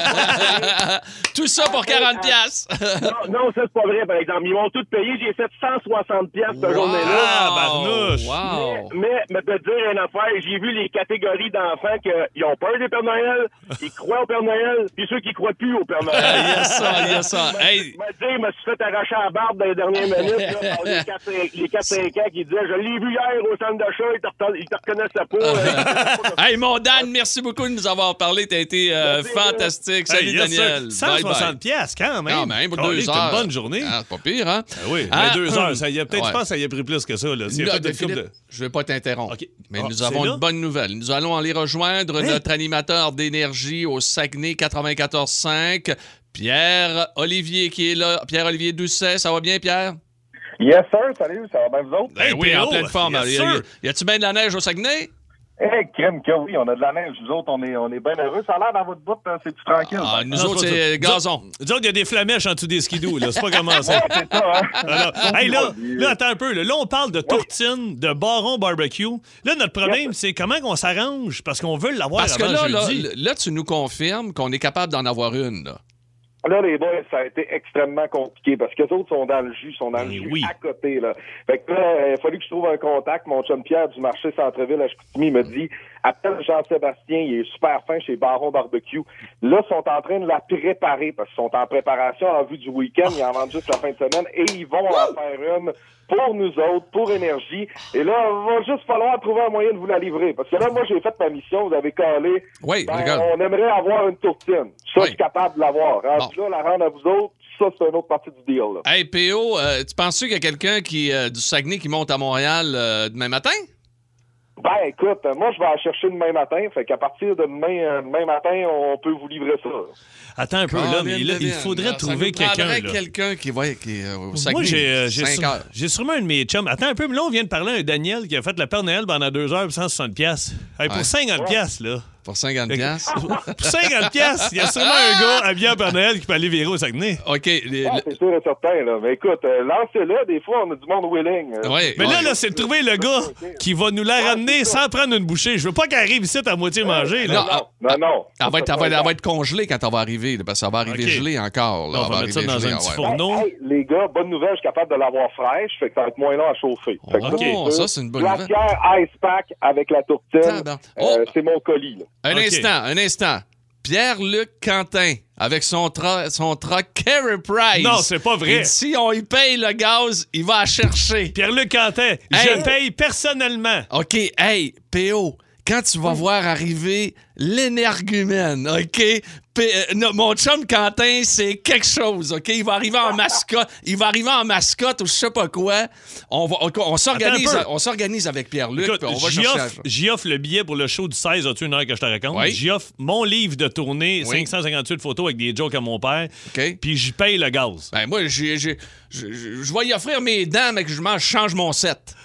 Tout ça pour quarante piastres. non, non, ça, c'est pas vrai, par exemple. Ils m'ont tout payé. J'ai fait cent soixante piastres cette journée-là. Ah, barnouche. Wow. Mais, mais te dire une affaire, j'ai vu les catégories d'enfants qui ont peur des Pères Noël, ils croient au Père Noël, puis ceux qui croient plus au Père Noël. Il y a ça, il y a ça. Hey. Je me dis, je me suis fait arracher la barbe dans les dernières minutes, là, par les quatre cinq ans qui disaient, je l'ai vu hier au centre d'achat, ils te, re- ils te reconnaissent pas. euh, Hey, mon Dan, merci beaucoup de nous avoir parlé. T'as été euh, Merci, fantastique. Salut, Hey, yes, Daniel. sir. cent soixante piastres quand même. Quand même, pour Oh, deux c'est heures. une bonne journée. Ah, c'est pas pire, hein? Ah oui, Ah, mais deux hum. heures. Ça y a, peut-être, Ouais. je pense que ça y a pris plus que ça. Là. S'il y a Là, fait de une couple Philippe, de- je vais pas t'interrompre. OK. Mais Ah, nous c'est avons là? une bonne nouvelle. Nous allons aller rejoindre Hein? notre animateur d'énergie au Saguenay quatre-vingt-quatorze cinq, Pierre-Olivier, qui est là. Pierre-Olivier Doucet, ça va bien, Pierre? Yes, sir. Salut, ça va bien vous autres? Ben Hey, oui, P O, en pleine forme. yes, y, sir. y, y a-tu bien de la neige au Saguenay? Eh, crème que oui, on a de la neige. Nous autres, on est, on est bien heureux. Ça a l'air dans votre bout, hein, c'est plus tranquille. Ah, nous Non, autres, c'est pas c'est ça. gazon. Nous autres, il y a des flamèches en dessous des skidoo, là. C'est pas comment ça. Ouais, c'est ça, hein? Alors, hey, là, là, attends un peu. Là, Là, on parle de tourtine, de baron barbecue. Là, notre problème, c'est comment on s'arrange parce qu'on veut l'avoir Parce que avant là, là, jeudi. là, tu nous confirmes qu'on est capable d'en avoir une. Là. Là, les boys, ça a été extrêmement compliqué parce que les autres sont dans le jus, sont dans le Eh jus oui. à côté, là. Fait que là, il a fallu que je trouve un contact. Mon chum Pierre du marché Centre-Ville à Chicoutimi me dit, appelle Jean-Sébastien, il est super fin chez Baron Barbecue. Là, ils sont en train de la préparer parce qu'ils sont en préparation en vue du week-end. Ils en vendent juste la fin de semaine et ils vont en faire une pour nous autres, pour Énergie. Et là, il va juste falloir trouver un moyen de vous la livrer. Parce que là, moi, j'ai fait ma mission, vous avez calé. Oui, Ben, regarde. on aimerait avoir une tourtine. Ça, Oui. je suis capable de l'avoir. Rendu Bon. là, la rendre à vous autres, ça, c'est une autre partie du deal. Là. Hey, P O, euh, tu penses-tu qu'il y a quelqu'un qui euh, du Saguenay qui monte à Montréal euh, demain matin? Ben, écoute, euh, moi, je vais aller chercher demain matin. Fait qu'à partir de demain, euh, demain matin, on peut vous livrer ça. Attends un peu, là, mais là, il faudrait Alors, trouver ça nous quelqu'un. prendrait là. quelqu'un qui va qui est au Saguenay. Moi, j'ai, euh, j'ai, cinq sûre- heures. j'ai sûrement un de mes chums. Attends un peu, mais là, on vient de parler à un Daniel qui a fait le Père Noël pendant deux heures pour cent soixante piastres. Hey, pour Ouais. cinquante piastres, là. Pour cinquante piastres. Pour cinquante piastres, il y a sûrement un gars habillé en Père Noël qui peut aller virer au Saguenay. OK. Les, ah, c'est sûr et certain, là. Mais écoute, euh, lancez-le, des fois, on a du monde willing. Euh. Ouais, mais ouais. là, là, c'est de trouver le gars qui va nous la ramener sans prendre une bouchée. Je veux pas qu'elle arrive ici à moitié mangée. Là. Non, non, non. non. Elle va, être, elle, va, elle va être congelée quand elle va arriver, là, parce que ça va arriver OK. gelée encore. Là. On va Elle mettre ça dans gelée, un petit ouais. fourneau. Hey, hey, les gars, bonne nouvelle, je suis capable de l'avoir fraîche, fait que ça va être moins long à chauffer. Fait que Oh, ça, c'est une bonne nouvelle. Glacière Ice Pack avec la tourtine, Tabarnak. euh, Oh. c'est mon colis. Là. Un OK. instant, un instant. Pierre-Luc Quentin, avec son, tra- son truck Carey Price. Non, c'est pas vrai. Il dit, si on y paye le gaz, il va la chercher. Pierre-Luc Quentin, Hey. je paye personnellement. OK, hey, P O, quand tu vas voir arriver l'énergumène, OK? P- euh, non, mon chum Quentin, c'est quelque chose, OK? Il va arriver en mascotte. Il va arriver en mascotte ou je sais pas quoi. On, va, on, on s'organise, Attends un peu. on s'organise avec Pierre-Luc, Écoute, puis on va j'y chercher... offre, j'y offre le billet pour le show du seize, as-tu une heure que je te raconte? Oui. J'y offre mon livre de tournée, Oui. cinq cent cinquante-huit photos avec des jokes à mon père, OK? puis j'y paye le gaz. Ben moi, j'ai, j'ai, je, je- je vais y offrir mes dents, mais que je m'en change mon set.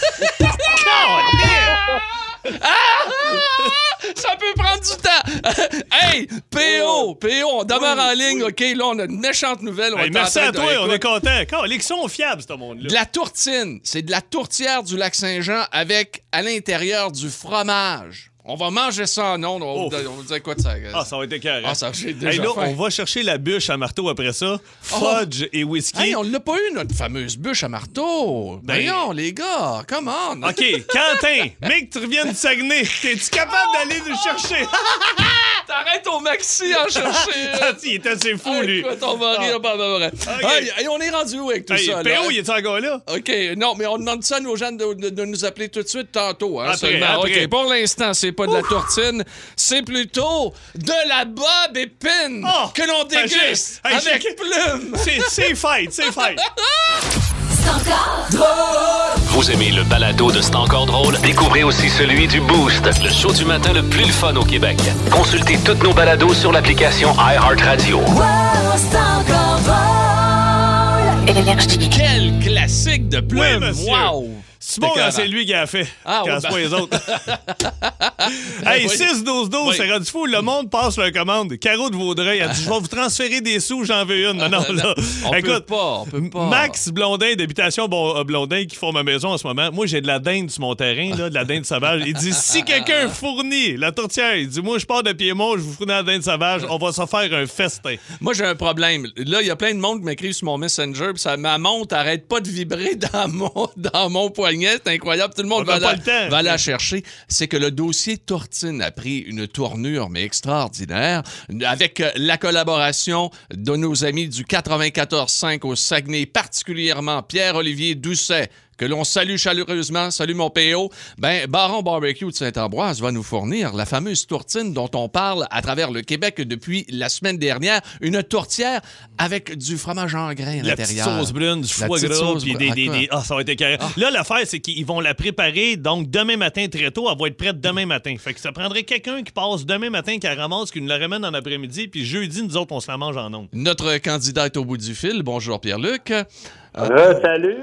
Ah! Ça peut prendre du temps. Hey, P O, P O, on demeure en ligne, OK? Là, on a une méchante nouvelle. On Hey, est en merci train à de- toi, on écoute, est content. Quand ils sont fiables, ce monde-là. de la tourtine. C'est de la tourtière du Lac-Saint-Jean avec, à l'intérieur, du fromage. On va manger ça en ondes. On, va- Ouf. on va dire quoi de ça? Ah, ça va être écœurant. Ah, ça, j'ai déjà Hey, là, faim. on va chercher la bûche à marteau après ça. Fudge et whisky. Hey, on l'a pas eu, notre fameuse bûche à marteau. Ben Ben- non, les gars, come on. OK, Quentin, mec, tu reviens de Saguenay. T'es-tu capable d'aller nous chercher? T'arrêtes au maxi à chercher. Ah, il est assez fou, lui. Écoute, on va rire, pas vrai. OK. Hey, hey, on est rendu où avec tout Hey, ça? P O, là? il est encore là? OK, non, mais on demande ça à nos gens de, de- de nous appeler tout de suite tantôt. Hein, Après, seulement. après. OK, pour l'instant, c'est pas de la tourtine, c'est plutôt de la bob épine Oh! que l'on Hey, déguste j'ai- hey, avec j'ai- plume. C'est, c'est fête, c'est fête. Vous aimez le balado de C'est encore drôle? Découvrez aussi celui du Boost, le show du matin le plus le fun au Québec. Consultez toutes nos balados sur l'application iHeartRadio. Énergie. Quel classique de plume. Oui, monsieur. Wow. C'est bon, C'était là, c'est écœurant. lui qui a fait. Ah, quand ouais, c'est ben- pas les autres. Hey, Oui. six douze douze, Oui. c'est rendu fou. Le monde passe leur commande. Caro de Vaudreuil a dit, je vais vous transférer des sous, j'en veux une. Non, non, là. On peut Écoute, pas, on peut pas. Max Blondin d'Habitation bon, euh, Blondin qui font ma maison en ce moment. Moi, j'ai de la dinde sur mon terrain, là, de la dinde sauvage. Il dit, si quelqu'un fournit la tourtière, il dit, moi, je pars de Piémont, je vous fournis la dinde sauvage, on va se faire un festin. Moi, j'ai un problème. Là, il y a plein de monde qui m'écrivent sur mon Messenger, puis ça, ma montre arrête pas de vibrer dans mon, dans mon poignet. C'est incroyable. Tout le monde On va n'a pas la, le temps. va la chercher. C'est que le dossier Tourtine a pris une tournure, mais extraordinaire, avec euh, la collaboration de nos amis du quatre-vingt-quatorze cinq au Saguenay, particulièrement Pierre-Olivier Doucet, que l'on salue chaleureusement. Salut mon P O. Ben, Baron Barbecue de Saint-Ambroise va nous fournir la fameuse tourtine dont on parle à travers le Québec depuis la semaine dernière. Une tourtière avec du fromage en grains à La petite l'intérieur. sauce brune, du La foie petite gras, sauce puis brune. des, des, Ah, des- Ah, ça va être écœurant. Là, l'affaire, c'est qu'ils vont la préparer, donc demain matin très tôt, elle va être prête demain matin. Fait que ça prendrait quelqu'un qui passe demain matin, qui la ramasse, qui nous la ramène en après-midi, puis jeudi, nous autres, on se la mange en ondes. Notre candidat est au bout du fil. Bonjour Pierre-Luc. Euh, salut.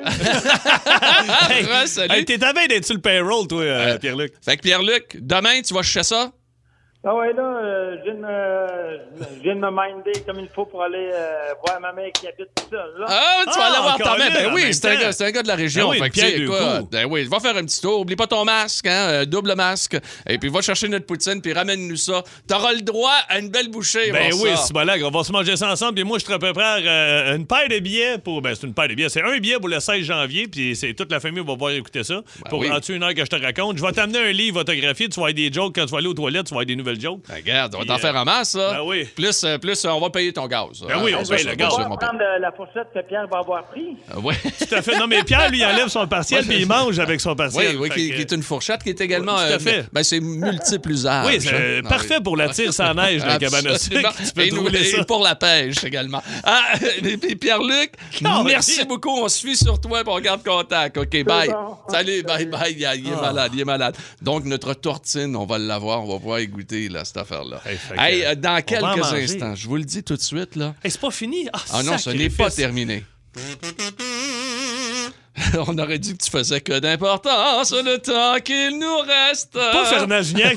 Hey, Ouais, salut. hey, t'es à veille d'être sur le payroll, toi, euh, Pierre-Luc. Fait que Pierre-Luc, demain, tu vas chercher ça? Ah ouais, là, euh, je viens de me, je viens de me minder comme il faut pour aller euh, voir ma mère qui habite tout seul, là. Ah, tu vas Ah, aller voir ta encore mère. là, Ben en oui, même c'est un, temps. gars- c'est un gars de la région. Ben oui, fait une que, tu sais, pierre deux écoute, coups. ben oui, va faire un petit tour. Oublie pas ton masque, hein, euh, double masque. Et puis va chercher notre poutine, puis ramène-nous ça. T'auras le droit à une belle bouchée. Ben voir oui, ça. c'est bon, là, on va se manger ça ensemble. Puis moi, je te prépare euh, une paire de billets pour. Ben, c'est une paire de billets. C'est un billet pour le seize janvier, puis c'est toute la famille va pouvoir écouter ça. pour oui. en dessous une heure que je te raconte. Je vais t'amener un livre autographié. Tu vas avoir des jokes quand tu vas aller aux toilettes. Tu vas avoir des nouvelles jokes. Ben, regarde, on va Puis, t'en euh, faire en masse, ça. ben oui. Plus, euh, plus euh, on va payer ton gaz. Ben oui, on ça, paye ça, le bien gaz. sûr, On mon va père. prendre euh, la fourchette que Pierre va avoir pris. Euh, ouais. Tout à fait. Non, mais Pierre, lui, il enlève son partiel, puis il mange avec son Oui, partiel. oui, Fait qui, que- qui est une fourchette qui est également. Tout à euh, fait. Ben, c'est multiple usage. Oui, c'est euh, Ah, parfait oui. pour la tire sans neige, la cabane à sucre. Absolument. Tu peux et, nous- trouver et ça. pour la pêche également. Ah, et puis Pierre-Luc, Non, merci mais- beaucoup. On se fie sur toi et on garde contact. OK, bye. bon. Salut, bye, bye. Il, il est Ah. malade, il est malade. Donc, notre tourtine, on va l'avoir. On va pouvoir y goûter, là, cette affaire-là. Hey, fait que, Hey, euh, dans on va en quelques manger. instants, je vous le dis tout de suite, là. Hey, c'est pas fini. Ah, Ah non, ce n'est pas sacrifice. terminé. on aurait dit que tu faisais que d'importance le temps qu'il nous reste. Pas Fernand Gignac.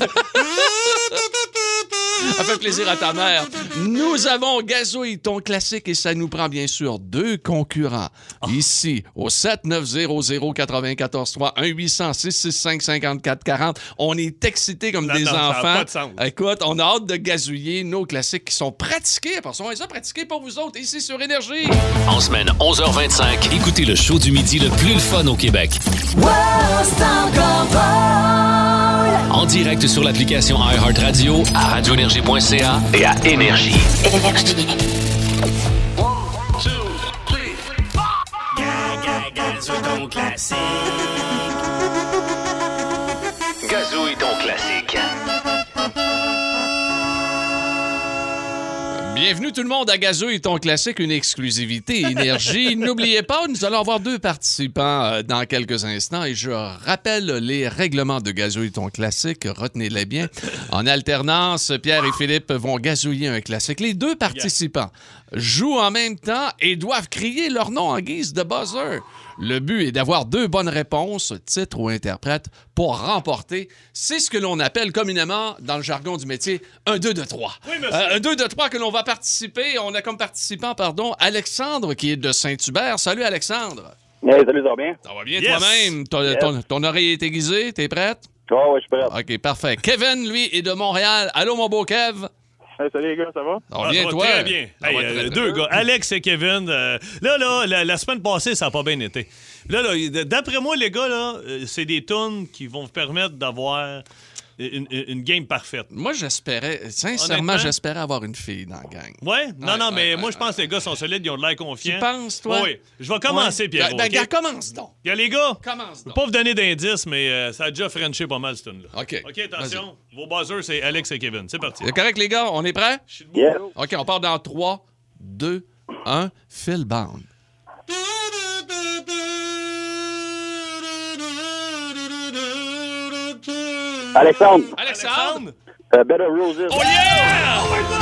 Ça fait plaisir à ta mère. Nous avons Gazouille, ton classique, et ça nous prend bien sûr deux concurrents. Oh. Ici, au sept neuf zéro zéro neuf quatre trois, un huit zéro zéro, six six cinq, cinq quatre quatre zéro. On est excités comme non, des non, enfants. Ça n'a pas de sens. Écoute, on a hâte de gazouiller nos classiques qui sont pratiqués. Parce qu'on les a pratiqués pour vous autres ici sur Énergie. En semaine onze heures vingt-cinq, écoutez le show du midi le plus le fun au Québec. Wow, c'est encore drôle. En direct sur l'application iHeartRadio, à radio énergie point c a et à Énergie. Énergie. Gazouille ton classique. Gazouille ton classique. Bienvenue tout le monde à Gazouille, ton classique, une exclusivité Énergie. N'oubliez pas, nous allons avoir deux participants euh, dans quelques instants et je rappelle les règlements de Gazouille, ton classique. Retenez-les bien. En alternance, Pierre et Philippe vont gazouiller un classique. Les deux participants jouent en même temps et doivent crier leur nom en guise de buzzer. Le but est d'avoir deux bonnes réponses, titre ou interprète, pour remporter. C'est ce que l'on appelle communément, dans le jargon du métier, un deux de trois. Oui, monsieur. Euh, un deux de trois que l'on va participer. On a comme participant, pardon, Alexandre, qui est de Saint-Hubert. Salut, Alexandre. Hey, salut, ça va bien? Ça va bien Yes. toi-même? Ton, Yes. ton, ton oreille est aiguisée? T'es prête? Oh, ouais, je suis prêt. OK, parfait. Kevin, lui, est de Montréal. Allô, mon beau Kev? Hey, salut les gars, ça va? Ça va Ah, bien, ça va toi? très bien. Ça Hey, va euh, très, très deux bien. gars, Alex et Kevin. euh, là, là, la, la semaine passée, ça n'a pas bien été. Là, là, d'après moi, les gars, là, euh, c'est des tunes qui vont vous permettre d'avoir une, une- une game parfaite. Moi, j'espérais, sincèrement, Honnêtement? j'espérais avoir une fille dans la gang. Ouais? Non, Ouais, non, ouais, mais ouais, moi, je pense que les gars sont solides, ils ont de l'air confiants. Tu penses, toi? Oui, je vais commencer, Ouais. Pierre. Ben, ben, gars, commence donc. Il y a les gars. Commence Je vais donc. pas vous donner d'indices, mais euh, ça a déjà frenché pas mal, cette tune-là. OK. OK, attention. Vos buzzers, c'est Alex et Kevin. C'est parti. C'est correct, les gars? On est prêts? Yes. OK, on part dans trois, deux, un. Phil Bound. Alexandre, Alexandre? euh, Better Roses. Oh yeah! Oh my God!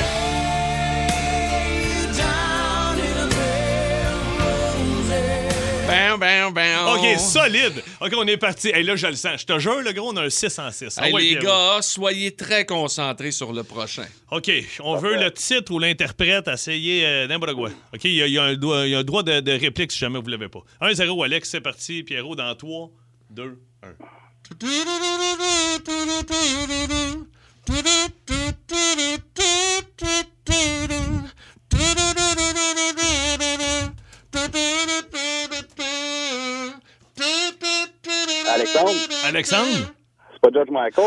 Bam, bam, bam. OK, solide. OK, on est parti. Hey, là, je le sens. Je te jure, le gros, on a un six en six. Ah Hey, ouais, les Pierrot. gars, soyez très concentrés sur le prochain. OK, on veut le titre ou l'interprète essayer euh, n'importe quoi. OK, il y, a- il y a un droit- il y a un droit de, de réplique si jamais vous l'avez pas. un zéro, Alex, c'est parti. Pierrot, dans trois, deux, un. Alexandre, Alexandre? c'est pas George Michael.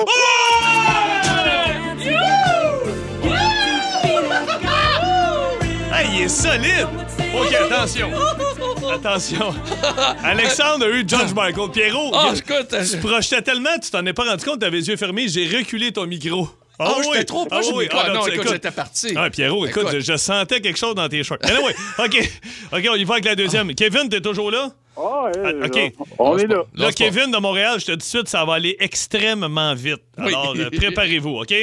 Hey, il est solide! OK, attention. Attention. Alexandre a eu George Michael. Pierrot, Ah, il- écoute, tu je- projetais tellement, tu t'en es pas rendu compte, t'avais les yeux fermés, j'ai reculé ton micro. Ah, oui. j'étais trop proche Ah du oui. micro. Ah, non, tu- écoute, j'étais parti. Ah, Pierrot, écoute, Écoute. Je, je sentais quelque chose dans tes shorts. Anyway, OK. OK, on y va avec la deuxième. Kevin, t'es toujours là? Ah, ouais, Ah, OK. on est là. Là, Lâche pas. Kevin de Montréal, je te dis tout de suite, ça va aller extrêmement vite. Oui. Alors, euh, préparez-vous, OK?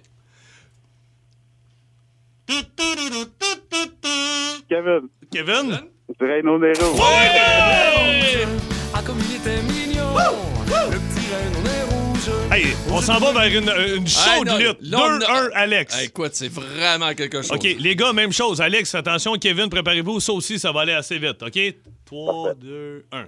Kevin, Kevin? c'est Reino Nero. Ah, comme il était mignon, le petit Reino Nero rouge. Hey, on s'en va vers une, une Hey, chaude non, lutte. là, on deux a- un, Alex. Hey, écoute, c'est vraiment quelque chose. OK, les gars, même chose. Alex, attention, Kevin, préparez-vous. Ça aussi, ça va aller assez vite, OK? trois, deux, un.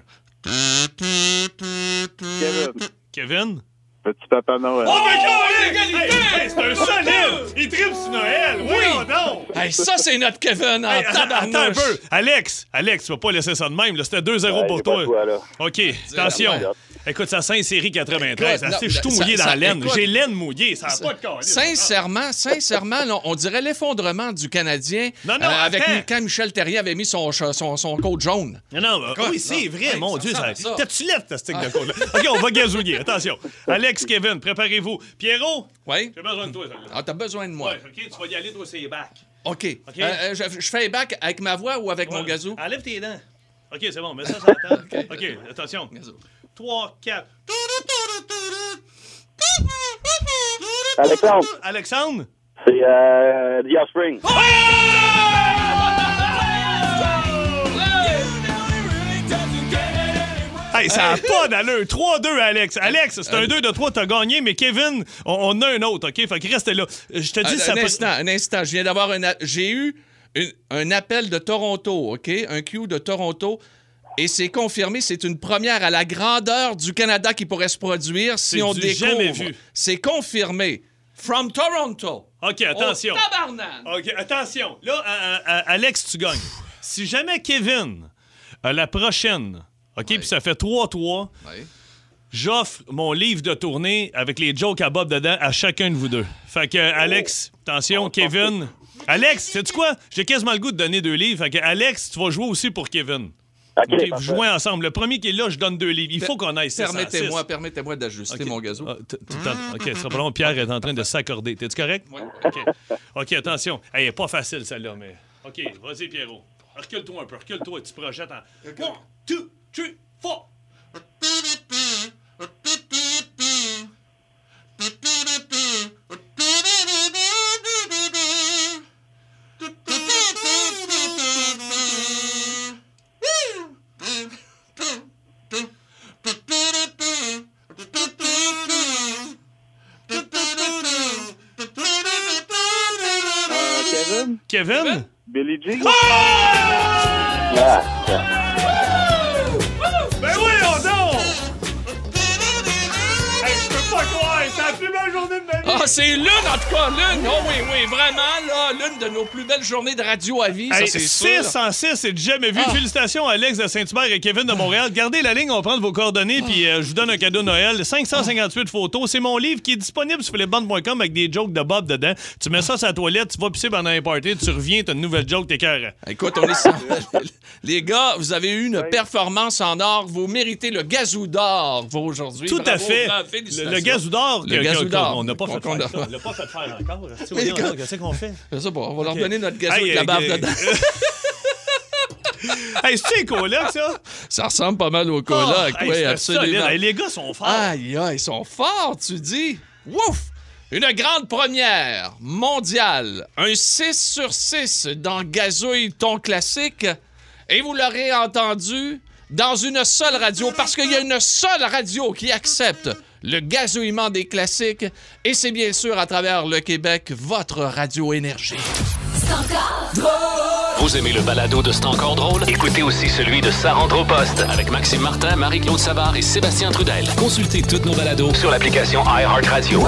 Kevin, Kevin? petit papa Noël. Oh my God, égalité! Hey, hey, c'est un solide! Il tripe sur Noël! Oui! Oh non! Hey, ça, c'est notre Kevin en Hey, attends, attends un tabarnouche. peu. Alex, Alex, tu vas pas laisser ça de même. là. C'était deux zéro Ouais, pour j'ai pas toi. le choix, là. OK, attention. Ouais. Écoute, ça sent série quatre-vingt-treize. Écoute, Je non, suis tout ça- mouillé dans ça- la laine. écoute, J'ai laine mouillée. Ça n'a pas de calice. Sincèrement, sincèrement, là, on dirait l'effondrement du Canadien Non, non, euh, avec attends. quand Michel Terrien avait mis son, son, son coat jaune. Non, non, euh, Quoi? oui, c'est Non. vrai, Hey, mon ça Dieu. ressemble Ça... à ça. T'as-tu lève ta stick de côte? OK, on va gazouiller. Attention. Alex, Kevin, préparez-vous. Pierrot, Oui? j'ai besoin de toi. celle-là. Ah, t'as besoin de moi. Ouais, OK, tu vas y aller, toi, c'est back. OK. OK. Euh, euh, je, je fais back avec ma voix ou avec mon Ouais. gazou? Enlève tes dents. OK, c'est bon, mets ça sur la table. OK, attention. Gazou. trois, quatre. Alexandre, Alexandre? c'est euh, The Offspring. Hey, ça n'a pas d'allure. trois deux, Alex. Alex, c'est un deux de trois, t'as gagné, mais Kevin, on, on a un autre, OK? Fait que reste là. Je te dis, un, ça un peut... instant, un instant. Je viens d'avoir un... a- J'ai eu une- un appel de Toronto, OK? Un Q de Toronto. Et c'est confirmé, c'est une première à la grandeur du Canada qui pourrait se produire si C'est on du découvre. jamais vu. C'est confirmé. From Toronto. OK, attention. Oh, tabarnak! OK, attention. Là, à- à- à- Alex, tu gagnes. Si jamais Kevin, à la prochaine, OK, puis ça fait trois trois, Ouais. j'offre mon livre de tournée avec les jokes à Bob dedans à chacun de vous deux. Fait que, Alex, attention, Kevin. Alex, sais-tu quoi? J'ai quasiment le goût de donner deux livres. Fait que, Alex, tu vas jouer aussi pour Kevin. OK, OK, vous parfait. jouez ensemble. Le premier qui est là, je donne deux livres. Il faut qu'on aille six cent six. Permettez-moi, permettez-moi d'ajuster OK. mon gazo. Ah, t- t- t'en- OK, ce sera pas long. Pierre est en train de s'accorder. T'es-tu correct? Oui. OK. OK, attention. Elle est pas facile, celle-là, mais... OK, vas-y, Pierrot. Recule-toi un peu. Recule-toi et tu projettes en... One, two, three, four. Euh, Kevin? Kevin? Billie Jean? Ah! Ah, Ben oui, on donc! Hey, je peux pas croire! C'est la plus belle journée de ma vie! Ah, c'est l'une, en tout cas, l'une. Oh oui, oui, vraiment, là, l'une de nos plus belles journées de radio à vie, ça, Hey, c'est six sûr. cent six, c'est jamais vu. Ah. Félicitations à Alex de Saint-Hubert et Kevin de Montréal. Gardez la ligne, on va prendre vos coordonnées, puis euh, je vous donne un cadeau de Noël. cinq cent cinquante-huit photos. C'est mon livre qui est disponible sur philippe bande point com avec des jokes de Bob dedans. Tu mets ça sur la toilette, tu vas pisser pendant un party, tu reviens, t'as une nouvelle joke, t'es carré. Écoute, on est sans- Les gars, vous avez eu une performance en or. Vous méritez le gazou d'or, vous, aujourd'hui. Tout Bravo, à fait. bravo, Le, félicitations. le gazou d'or, Le que- gazou que- d'or. on n'a pas fait Qu'on- faire qu'on a- ça. On l'a pas fait faire encore. Tu sais, Mais voyons, quand- Qu'est-ce qu'on fait? Je sais pas, on va leur Ok. donner notre gazou Hey, avec la barbe euh, dedans. Hey, c'est-tu un coloc, ça? Ça ressemble pas mal au coloc, Oh, hey, oui, c'était absolument. solide. Hey, les gars sont forts. Aïe, aïe, ils sont forts, tu dis. Wouf! Une grande première mondiale. Un six sur six dans Gazouille, ton classique. Et vous l'aurez entendu dans une seule radio, parce qu'il y a une seule radio qui accepte le gazouillement des classiques. Et c'est bien sûr à travers le Québec, votre Radio Énergie. Vous aimez le balado de C'est encore drôle? Écoutez aussi celui de Ça rentre au poste avec Maxime Martin, Marie-Claude Savard et Sébastien Trudel. Consultez toutes nos balados sur l'application iHeartRadio.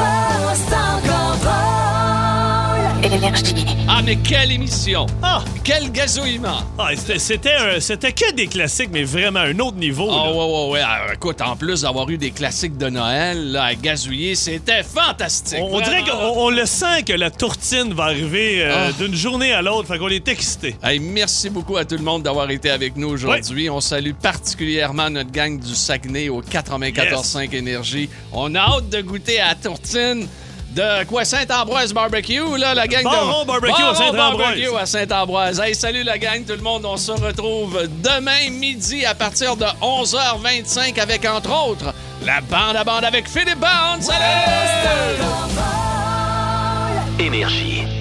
Énergie. Ah, mais quelle émission! Ah! Quel gazouillement! Ah, c'était, c'était, un- c'était que des classiques, mais vraiment un autre niveau. Oh, là. ouais, ouais, ouais. Alors, écoute, en plus d'avoir eu des classiques de Noël, là, à gazouiller, c'était fantastique. On, on dirait Vraiment. qu'on on le sent que la tourtine va arriver euh, Ah. d'une journée à l'autre. Fait qu'on est excités. Hey, merci beaucoup à tout le monde d'avoir été avec nous aujourd'hui. On salue particulièrement notre gang du Saguenay au quatre-vingt-quatorze cinq Énergie. On a hâte de goûter à la tourtine de quoi? Saint-Ambroise Barbecue, là, la gang Baron de... Barbecue à Baron Saint-Ambroise. Barbecue à Saint-Ambroise. Hey, salut la gang, tout le monde. On se retrouve demain midi à partir de onze heures vingt-cinq avec, entre autres, la bande à bande avec Philippe Bande. Salut! Énergie.